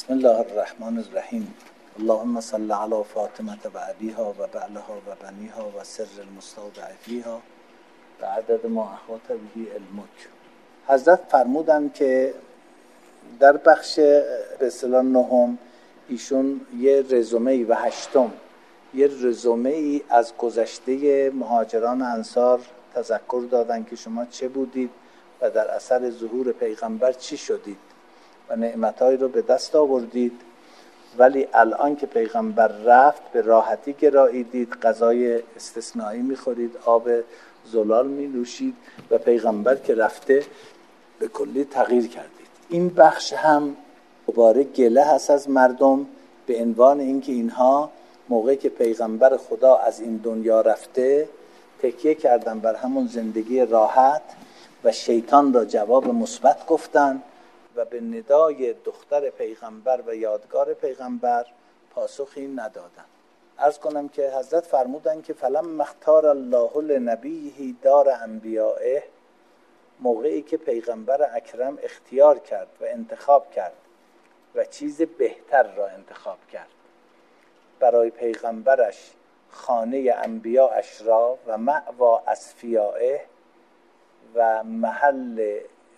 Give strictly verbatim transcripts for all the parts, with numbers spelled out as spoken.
بسم الله الرحمن الرحیم. اللهم صل علی فاطمه و ابیها و بعلها و بنیها و سر المستودع فیها و عدد ما احاط به علمک. حضرت فرمودند که در بخش به اصطلاح نهم ایشون یه رزومه‌ای و هشتم یه رزومه‌ای از گذشته مهاجران انصار تذکر دادن که شما چه بودید و در اثر ظهور پیغمبر چی شدید و نعمتهایی رو به دست آوردید، ولی الان که پیغمبر رفت به راحتی گراییدید، غذای استثنایی میخورید، آب زلال می نوشید و پیغمبر که رفته به کلی تغییر کردید. این بخش هم دوباره گله هست از مردم به عنوان اینکه اینها موقعی که پیغمبر خدا از این دنیا رفته تکیه کردن بر همون زندگی راحت و شیطان را جواب مثبت گفتن و به ندای دختر پیغمبر و یادگار پیغمبر پاسخی ندادن. عرض کنم که حضرت فرمودن که فلم اختار الله لنبیه دار انبیائه، موقعی که پیغمبر اکرم اختیار کرد و انتخاب کرد و چیز بهتر را انتخاب کرد برای پیغمبرش خانه انبیاءش را و مأوا اصفیائه و محل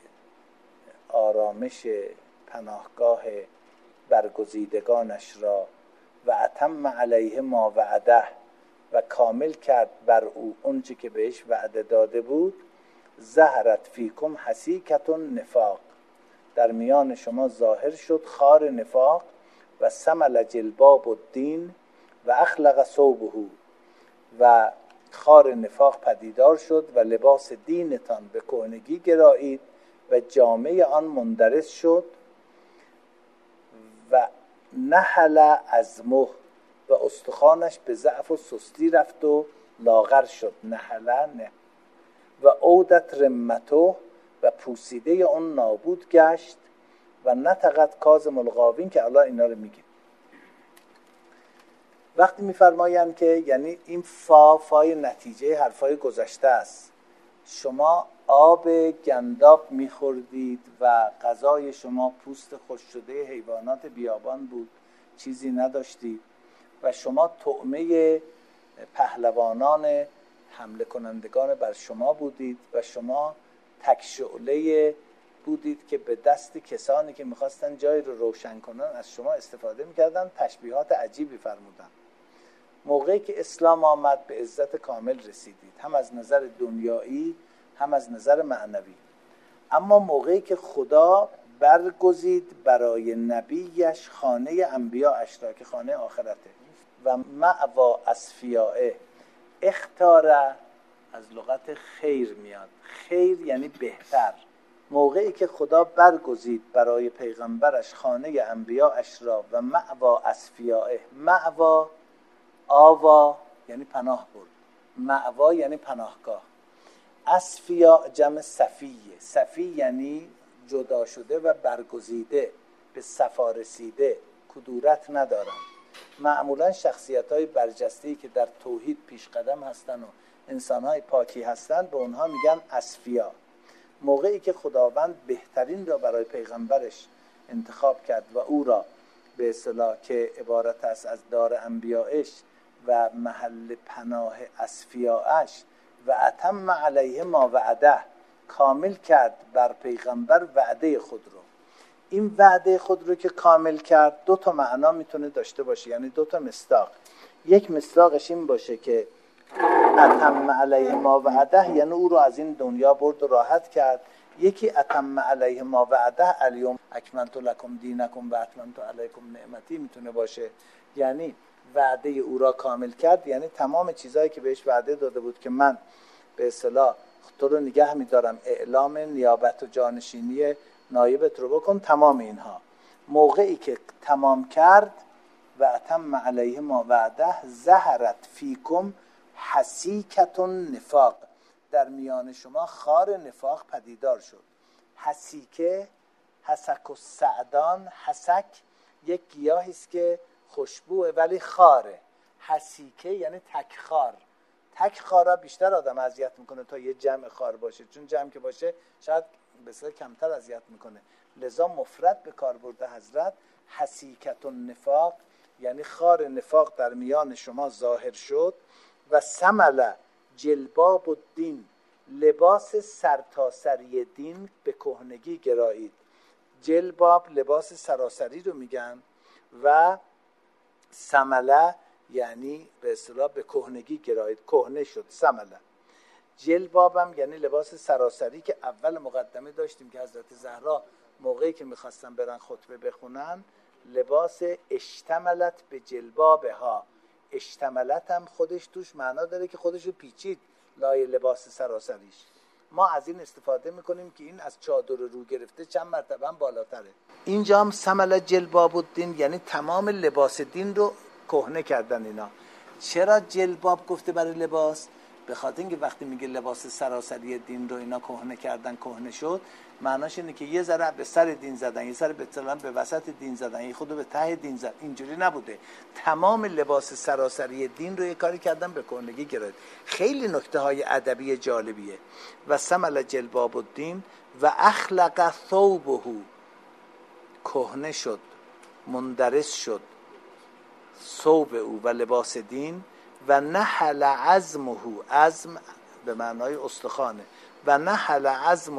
آرامش پناهگاه برگزیدگانش را و اتم علیه ما وعده و کامل کرد بر او اونچه که بهش وعده داده بود، ظهرت فیکم حسیکة النفاق، در میان شما ظاهر شد خار نفاق و سمل جلباب الدین و اخلق ثوبه، و خار نفاق پدیدار شد و لباس دینتان به کهنگی گرایید و جامعه آن مندرس شد و نحل عظمه و استخوانش به ضعف و سستی رفت و لاغر شد. نحل نه و عودت رمته و پوسیده اون نابود گشت و نطقت کاظم الغاوین که الله اینا رو میگه. وقتی میفرمایند که یعنی این فا فای نتیجه حرفای گذشته است، شما آب گنداب میخوردید و غذای شما پوست خشک شده حیوانات بیابان بود، چیزی نداشتید و شما طعمه پهلوانان حمله کنندگان بر شما بودید و شما تک شعله بودید که به دست کسانی که میخواستن جای رو روشن کنن از شما استفاده میکردن. تشبیهات عجیبی فرمودن. موقعی که اسلام آمد به عزت کامل رسیدید، هم از نظر دنیایی هم از نظر معنوی. اما موقعی که خدا برگزید برای نبیش خانه انبیاءش را که خانه آخرته و مأوا اصفیائه، اختار از لغت خیر میاد، خیر یعنی بهتر. موقعی که خدا برگزید برای پیغمبرش خانه انبیاءش را و مأوا اصفیائه، مأوا آوا یعنی پناه برد، مأوا یعنی پناهگاه، اصفیا جمع صفیه، صفی یعنی جدا شده و برگزیده، به صفا رسیده، کدورت ندارن. معمولا شخصیت های برجسته‌ای که در توحید پیش قدم هستن و انسان های پاکی هستن به اونها میگن اصفیا. موقعی که خداوند بهترین را برای پیغمبرش انتخاب کرد و او را به اصطلاح که عبارت است از دار انبیائش و محل پناه اصفیاءش و اتم علیه ما وعده، کامل کرد بر پیغمبر وعده خود رو. این وعده خود رو که کامل کرد دو تا معنا میتونه داشته باشه، یعنی دو تا مصداق. یک مصداقش این باشه که اتم علیه ما وعده یعنی او رو از این دنیا برد و راحت کرد. یکی اتم علیه ما وعده الیوم اکملت لکم دینکم و اتممت علیکم نعمتی میتونه باشه، یعنی وعده او را کامل کرد، یعنی تمام چیزایی که بهش وعده داده بود که من به اصطلاح تو رو نگه میدارم، اعلام نیابت و جانشینی نایبت رو بکن، تمام اینها. موقعی که تمام کرد و اتم علیه ما وعده ظهرت فیکم حسیکة النفاق، در میان شما خار نفاق پدیدار شد. حسیکه، حسک السعدان، حسک یک گیاهی است که خوشبوه ولی خاره. حسیکه یعنی تک خار. تک خارا بیشتر آدم اذیت میکنه تا یه جمع خار باشه، چون جمع که باشه شاید بسیار کمتر اذیت میکنه. لذا مفرد به کار برده حضرت حسیکت النفاق یعنی خار نفاق در میان شما ظاهر شد. و سمل جلباب الدین لباس سرتاسری دین به کهنگی گرایید. جلباب لباس سراسری رو میگن و سمله یعنی به اصطلاح به کهنگی گرایید، کهنه شد. سمله جلبابم یعنی لباس سراسری که اول مقدمه داشتیم که حضرت زهرا موقعی که میخواستن برن خطبه بخونن لباس اشتملت به جلبابها، اشتملت هم خودش توش معنا داره که خودشو پیچید لای لباس سراسریش. ما از این استفاده میکنیم که این از چادر رو گرفته چند مرتبه هم بالاتره. اینجا هم سمل جلباب الدین یعنی تمام لباس دین رو کهنه کردن اینا. چرا جلباب گفته برای لباس؟ به خاطر اینکه وقتی میگه لباس سراسری دین رو اینا کهنه کردن، کهنه شد، معناش اینه که یه ذره به سر دین زدن، یه ذره به طرف به وسط دین زدن، یه خودو به ته دین زدن. اینجوری نبوده. تمام لباس سراسری دین رو یه کاری کردن به کهنگی گرفت. خیلی نکته های ادبی جالبیه. و سمل جلباب الدین و اخلق ثوبه، کهنه شد، مندرس شد ثوب او و لباس دین. و نحل عزمه، عزم به معنای استخانه، و نحل عزمه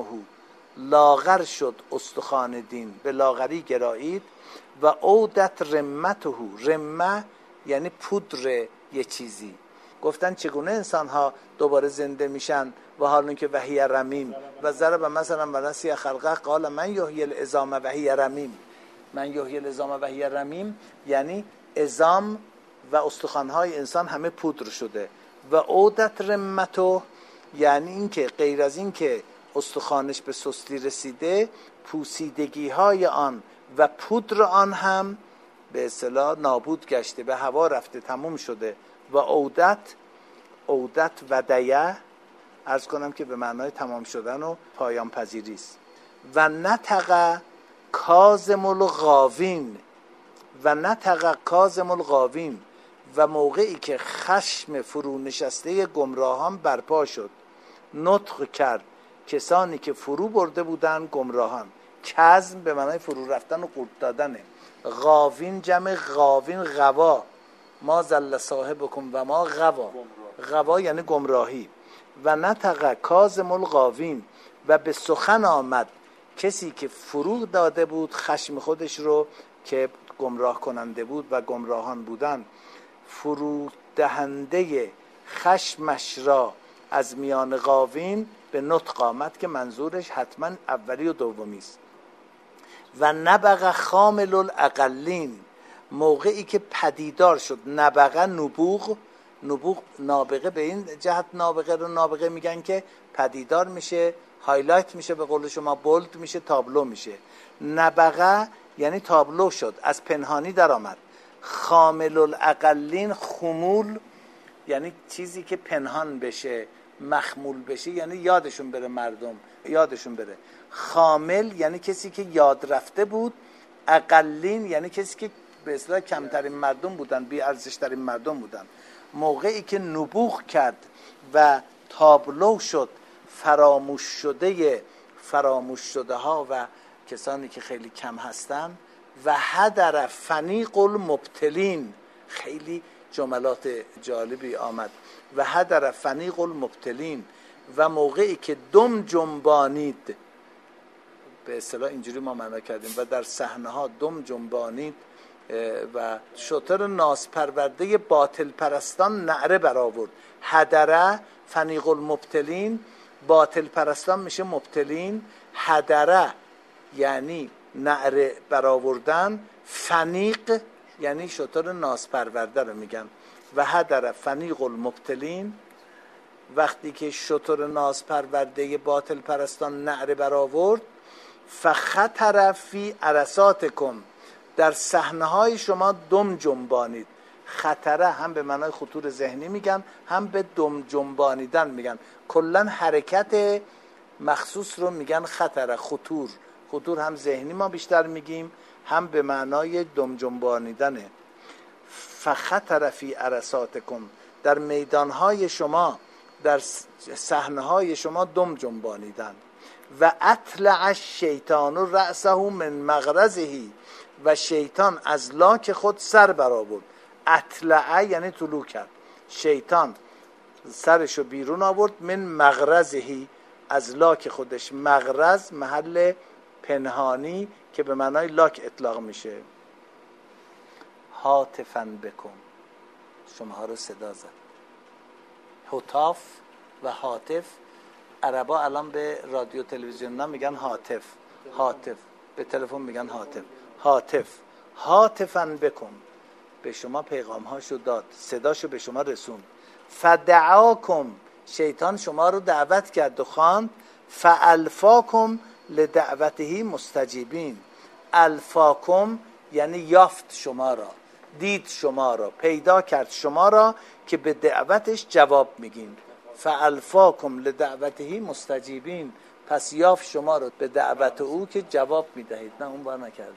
لاغر شد استخوان دین، به لاغری گرایید. و عودت رمته، رمه یعنی پودر یه چیزی. گفتن چگونه انسان ها دوباره زنده میشن و حالا که وهی رمیم و ضرب مثلا و نسی خلقه قال من یحیی العظام وهی رمیم. من یحیی العظام وهی رمیم یعنی عظام و استخوان‌های انسان همه پودر شده. و عودت رمته یعنی این که غیر از این که استخوانش به سستی رسیده، پوسیدگی‌های آن و پودر آن هم به اصطلاح نابود گشته، به هوا رفته، تموم شده. و عودت عودت و دیه عرض کنم که به معنای تمام شدن و پایان پذیری است. و نطق کاظم الغاوین، و نطق کاظم الغاوین و موقعی که خشم فرو نشسته گمراهان برپا شد، نطق کرد کسانی که فرو برده بودن گمراهان. کظم به معنای فرو رفتن و قورت دادنه. غاوین جمع غاوین غوا، ما زل صاحبکم و ما غوا، غوا یعنی گمراهی. و نطق کاظم الغاوین و به سخن آمد کسی که فرو داده بود خشم خودش رو که گمراه کننده بود و گمراهان بودن، فرو دهنده خشمش را از میان غاوین به نطق آمد که منظورش حتما اولی و دومی است. و نبغ خامل الاقلین، موقعی که پدیدار شد. نبغ نبوغ، نبوغ نابغه، به این جهت نابغه رو نابغه میگن که پدیدار میشه، هایلایت میشه، به قول شما بولد میشه، تابلو میشه. نبغه یعنی تابلو شد، از پنهانی در آمد. خامل الاقلین، خمول یعنی چیزی که پنهان بشه، مخمول بشه یعنی یادشون بره، مردم یادشون بره. خامل یعنی کسی که یاد رفته بود. اقلین یعنی کسی که به اصطلاح کمترین مردم بودن، بی ارزشترین مردم بودن. موقعی که نبوغ کرد و تابلو شد فراموش شده فراموش شده ها و کسانی که خیلی کم هستن. و هدر فنیق المبتلین، خیلی جملات جالبی آمد. و هدر فنیق المبتلین و موقعی که دم جنبانید، به اصطلاح اینجوری ما معنا کردیم، و در صحنه ها دم جنبانید و شتر ناز پرورده باطل پرستان نعره برآورد. هدره فنیق المبتلین، باطل پرستان میشه مبتلین. هدره یعنی نعره برآوردن. فنیق یعنی شتر ناز پرورده رو میگن. و هدر فنیق المبتلین، وقتی که شتر ناز پرورده باطل پرستان نعره برآورد. فخطر فی عرصاتکم، در صحنه‌های شما دم جنبانید. خطره هم به معنای خطور ذهنی میگن، هم به دم جنبانیدن میگن. کلن حرکت مخصوص رو میگن خطره، خطور. خطور هم ذهنی ما بیشتر میگیم، هم به معنای دم جنبانیدنه. فخطر فی عرصاتکم، در میدانهای شما، در صحنه‌های شما دم جنبانیدن. و اطلع الشیطان رأسه من مغرزه، و شیطان از لاک خود سر برآورد. اطلعه یعنی طلوع کرد. شیطان سرشو بیرون آورد من مغرزهی، از لاک خودش. مغرز محل پنهانی که به معنای لاک اطلاق میشه. هاتفاً بکن، شما رو صدا زد. هتاف و هاتف، عربا الان به رادیو تلویزیون ها میگن هاتف. هاتف به تلفن میگن هاتف. هاتف هاتفاً بکن، به شما پیغام هاشو داد، صداشو به شما رسوند. فدعاکم، شیطان شما رو دعوت کرد و خواند. فالفاکم لدعوته مستجیبین. الفاکم یعنی یافت شما را، دید شما را، پیدا کرد شما را که به دعوتش جواب میگین. فالفاکم لدعوته مستجیبین، پس یافت شما را به دعوت او که جواب میدهید. نه اون بار نکرده.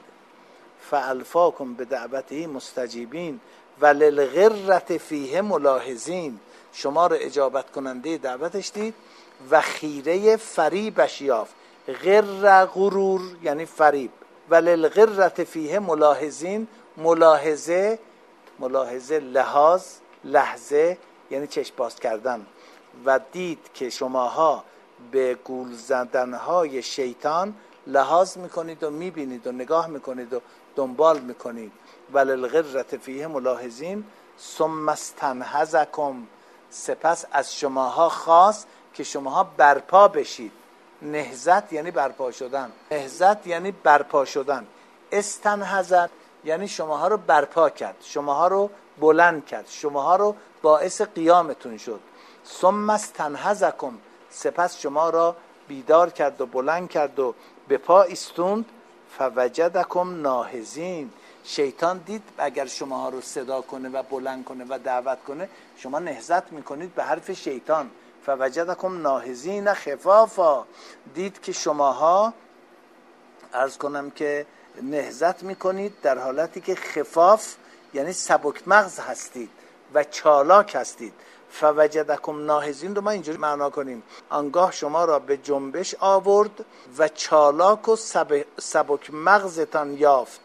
فالفاکم به دعوته مستجیبین و للغرة فیه ملاحظین، شما را اجابت کننده دعوتش دید و خیره فریبش یافت. غر غرور یعنی فریب. و للغرة فیه ملاحظین، ملاحظه ملاحظه لحاظ، لحظه یعنی چشم باز کردن. و دید که شماها به گول زدنهای شیطان لحاظ میکنید و میبینید و نگاه میکنید و دنبال میکنید. وللغرة فیه ملاحظین ثم استنهضکم، سپس از شماها خواست که شماها برپا بشید. نهضت یعنی برپا شدن. نهضت یعنی برپا شدن. استنهضت یعنی شماها رو برپا کرد، شماها رو بلند کرد، شماها رو باعث قیامتون شد. ثم استنهضکم، سپس شما را بیدار کرد و بلند کرد و به پا ایستوند. فوجدکم ناهضین، شیطان دید اگر شماها رو صدا کنه و بلند کنه و دعوت کنه، شما نهضت میکنید به حرف شیطان. فوجدکم ناهضین خفافا، دید که شماها، عرض کنم که نهضت میکنید در حالتی که خفاف یعنی سبک مغز هستید و چالاک هستید. فوجدکم ناهضین رو ما اینجوری معنا کنیم: آنگاه شما را به جنبش آورد و چالاک و سبک مغزتان یافت.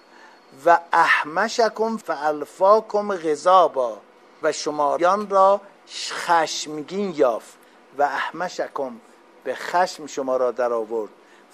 و احمشکم فالفاکم غضابا، و شمایان را خشمگین یافت. و احمشکم، به خشم شما را در آورد.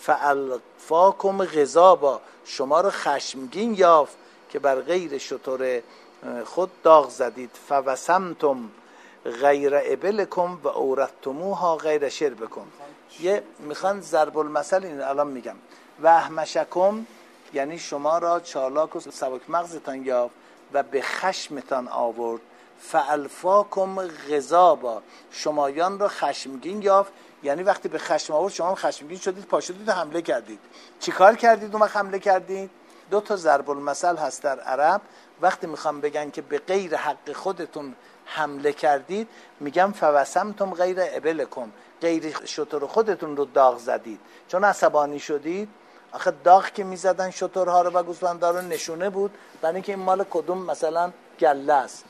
فالفاکم غضابا، شما را خشمگین یافت که بر غیر شتر خود داغ زدید. فوسمتم غیر ابلکم و اورثتموها غیر شربکم. یه میخوان ضرب المثل این الان میگم. و احمشکم یعنی شما را چالاک و سبک مغزتان یافت و به خشمتان آورد. فالفاکم غضابا، شمایان را خشمگین یافت، یعنی وقتی به خشم آورد شما خشمگین شدید، پا شدید و حمله کردید. چی کار کردید اون وقت حمله کردید؟ دو تا ضرب المثل هست در عرب. وقتی میخوام بگن که به غیر حق خودتون حمله کردید، میگم فوسمتم غیر ابلکم، غیر شتر خودتون رو داغ زدید. چون عصبانی شدید، آخه داغ که میزدن شترها رو و گوسفندا رو نشونه بود برای اینکه این مال کدوم مثلا گله است.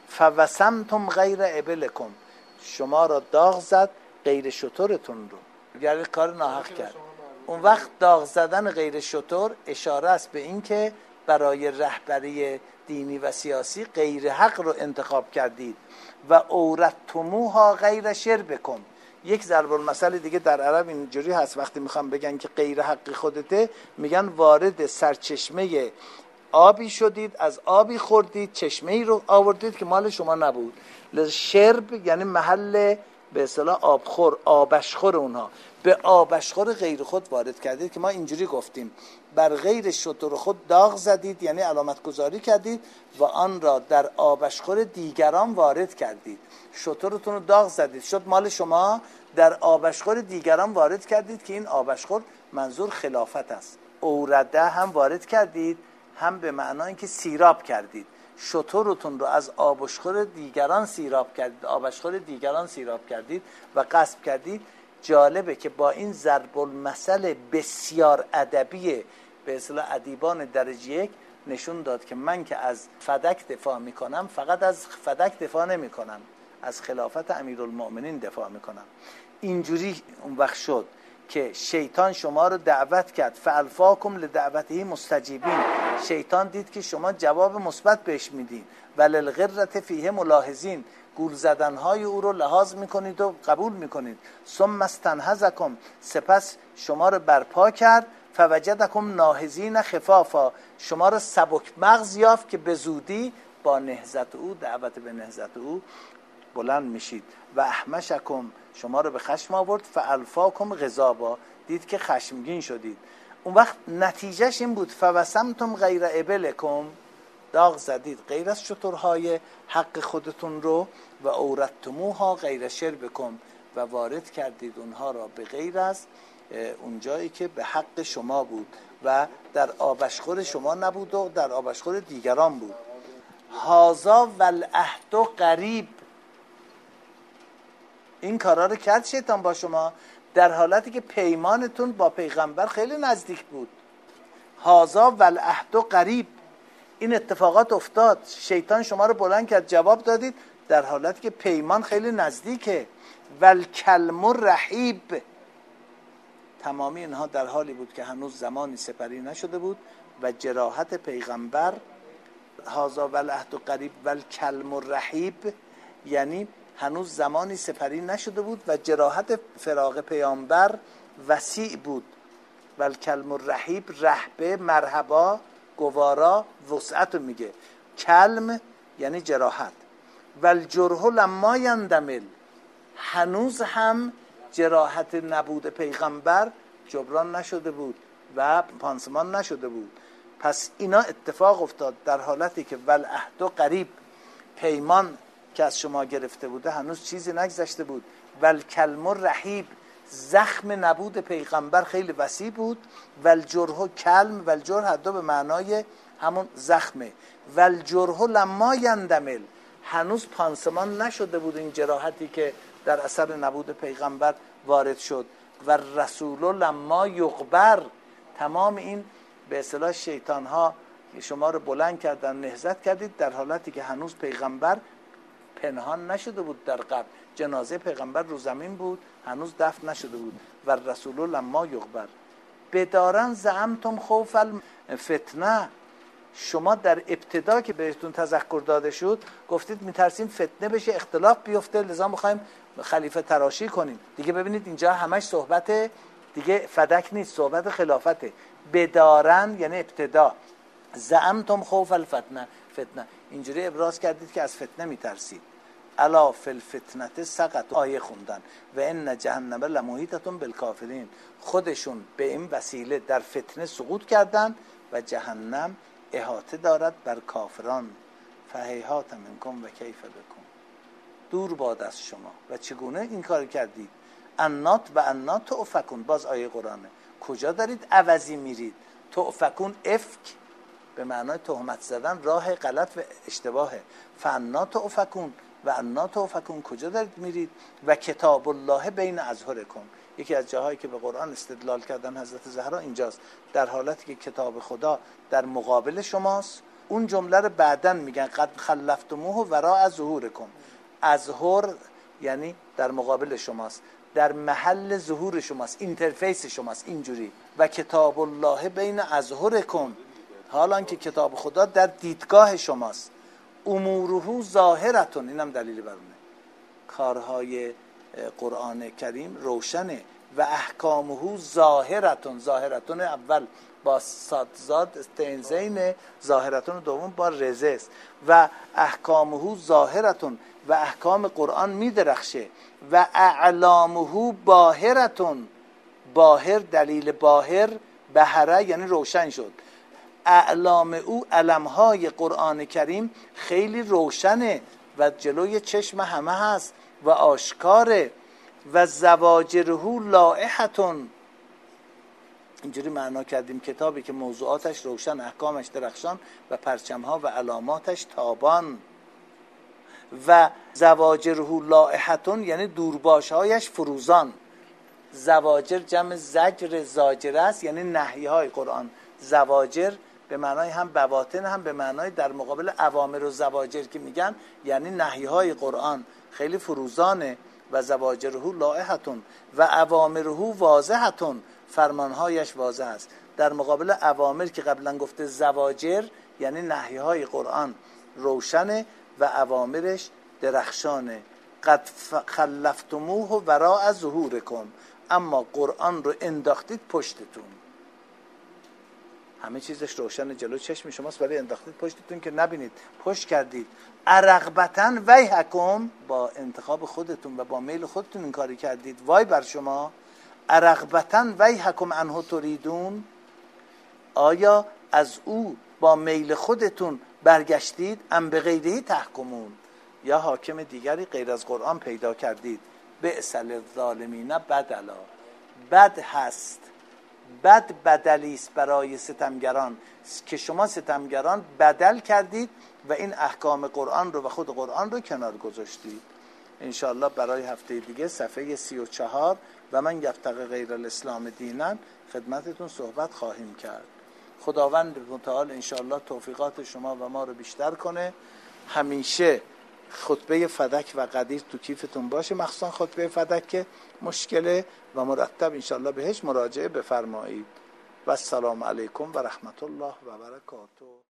فوسمتم غیر ابلکم، شما را داغ زد غیر شترتون رو، یعنی کار ناحق کرد. اون وقت داغ زدن غیر شتر اشاره است به این که برای رهبری دینی و سیاسی غیر حق رو انتخاب کردید. و اورثتموها غیر شربکم. یک ضرب المثل دیگه در عرب اینجوری هست، وقتی میخوام بگن که غیر حق خودته، میگن وارد سرچشمه آبی شدید، از آبی خوردید، چشمه‌ای رو آوردید که مال شما نبود. شرب یعنی محل به اصطلاح آبخور، آبشخور اونها. به آبشخور غیر خود وارد کردید که ما اینجوری گفتیم: بر غیر شتر خود داغ زدید، یعنی علامت گذاری کردید و آن را در آبشخور دیگران وارد کردید. شترتون رو داغ زدید، شد مال شما، در آبشخور دیگران وارد کردید که این آبشخور منظور خلافت است. اورده هم وارد کردید، هم به معنای که سیراب کردید. شترتون رو از آبشخور دیگران سیراب کردید، آبشخور دیگران سیراب کردید و غصب کردید. جالبه که با این ضرب المثل بسیار ادبی به اصطلاح ادیبان درجه یک نشون داد که من که از فدک دفاع میکنم، فقط از فدک دفاع نمیکنم، از خلافت امیرالمؤمنین دفاع میکنم. اینجوری اون وقت شد که شیطان شما رو دعوت کرد. فالفاکم لدعوته مستجیبین، شیطان دید که شما جواب مثبت بهش میدین، وللغرة فیه ملاحظین، گول زدنهای او رو لحاظ میکنید و قبول میکنید. ثم استنهضکم، سپس شما رو برپا کرد، فوجدکم ناهضین خفافا، شما رو سبک مغز یافت که به زودی با نهضت او، دعوت به نهضت او بلند میشید. و احمشکم، شما رو به خشم آورد، فالفاکم غضابا، دید که خشمگین شدید. اون وقت نتیجهش این بود فوسمتم غیر ابلکم، داغ زدید غیر از شترهای حق خودتون رو، و اورثتموها غیر شربکم، و وارد کردید اونها را به غیر از اون جایی که به حق شما بود و در آبشخور شما نبود و در آبشخور دیگران بود. هازا والعهد قریب، این کارا رو کرد شیطان با شما در حالتی که پیمانتون با پیغمبر خیلی نزدیک بود. هازا والعهد قریب، این اتفاقات افتاد، شیطان شما رو بلند کرد، جواب دادید در حالتی که پیمان خیلی نزدیکه. والکلم رحیب، تمامی اینها در حالی بود که هنوز زمانی سپری نشده بود و جراحت پیغمبر، هازا والعهد قریب والکلم رحیب، یعنی هنوز زمانی سپری نشده بود و جراحت فراق پیامبر وسیع بود. والکلم رحیب، رحبه، مرحبا، گوارا، وسعت میگه. کلم یعنی جراحت. والجرح لما یندمل، هنوز هم جراحت نبود پیغمبر جبران نشده بود و پانسمان نشده بود. پس اینا اتفاق افتاد در حالتی که والعهد قریب، پیمان که از شما گرفته بوده هنوز چیزی نگذشته بود. والکلم رحیب، زخم نبود پیغمبر خیلی وسیع بود. والجرح کلم، والجرح دو به معنای همون زخمه. والجرح لما یندمل، هنوز پانسمان نشده بود این جراحتی که در اثر نبود پیغمبر وارد شد. و رسول لما یغبر، تمام این به اصطلاح شیطان ها شما رو بلند کردن، نهضت کردید در حالتی که هنوز پیغمبر پنهان نشده بود در قبر، جنازه پیغمبر رو زمین بود، هنوز دفن نشده بود. و رسول لما یغبر بدارن زعمتم خوف الفتنه، شما در ابتدا که بهتون تذکر داده شد گفتید میترسیم فتنه بشه، اختلاف بیفته، لذا میخوایم خلیفه تراشی کنیم. دیگه ببینید اینجا همش صحبت دیگه فدک نیست، صحبت خلافته. بدارن یعنی ابتدا، زعمتم خوف الفتنه، فتنه اینجوری ابراز کردید که از فتنه میترسید. الا فی الفتنه سقط، آیه خوندن و ان جهنم لمحیطة بالکافرین، خودشون به این وسیله در فتنه سقوط کردن و جهنم احاطه دارد بر کافران. فهیهات منکم و کیف بکم، دور باد از شما و چگونه این کار کردید. انات و انات تعفکون، باز آیه قرآنه، کجا دارید عوضی میرید. تعفکون افک به معنای تهمت زدن، راه غلط و اشتباهه. فانا تعفکون و انا تعفکون، کجا دارید میرید. و کتاب الله بین اظهرکم، یکی از جاهایی که به قرآن استدلال کردن حضرت زهرا اینجاست، در حالتی که کتاب خدا در مقابل شماست. اون جمله رو بعدن میگن قد خلفتموه وراء ظهورکم، اظهر یعنی در مقابل شماست، در محل ظهور شماست، اینترفیس شماست اینجوری. و کتاب الله بین اظهرکم، حالان که کتاب خدا در دیدگاه شماست. اموره ظاهرتون، اینم دلیل بر اونه، کارهای قرآن کریم روشنه. و احکامه ظاهرتون، ظاهرتون اول با صادزاد استنزین، ظاهرتون دوم با رزست. و احکامه ظاهرتون، و احکام قرآن میدرخشه. و اعلامه باهرتون، باهر دلیل باهر، بهره یعنی روشن شد. اعلام او، علمهای قرآن کریم خیلی روشنه و جلوی چشم همه هست و آشکاره. و زواجره لائحتون، اینجوری معنا کردیم کتابی که موضوعاتش روشن، احکامش درخشان و پرچمها و علاماتش تابان. و زواجره لائحتون یعنی دورباشهایش فروزان. زواجر جمع زجر، زاجر است یعنی نهیهای قرآن. زواجر به معنای هم بواطن هم به معنای در مقابل اوامر و زواجر که میگن، یعنی نهیهای قرآن خیلی فروزانه. و زواجره لائحتون و اوامره واضحتون، فرمانهایش واضح است. در مقابل اوامر که قبلا گفته زواجر، یعنی نهی های قرآن روشنه و اوامرش درخشانه. قد خلفتموه وراء ظهورکم، اما قرآن رو انداختید پشتتون. همه چیزش روشن جلو چشم شماست ولی انداختید پشتتون که نبینید، پشت کردید. ارغبتاً ویحکم، با انتخاب خودتون و با میل خودتون این کاری کردید، وای بر شما. ارغبتاً ویحکم عنه تریدون، آیا از او با میل خودتون برگشتید؟ ام بغیره تحکمون، یا حاکم دیگری غیر از قرآن پیدا کردید. بئس للظالمین بدلا، بد هست، بد بدلی است برای ستمگران که شما ستمگران بدل کردید و این احکام قرآن رو و خود قرآن رو کنار گذاشتید. انشاءالله برای هفته دیگه صفحه سی و چهار و من یبتغی غیر الاسلام دینا خدمتتون صحبت خواهیم کرد. خداوند متعال انشاءالله توفیقات شما و ما رو بیشتر کنه. همیشه خطبه فدک و قدیر تو کیفتون باشه، مخصوصا خطبه فدک که مشکله و مرتب انشاءالله بهش مراجعه بفرمایید. و السلام علیکم و رحمت الله و برکاته.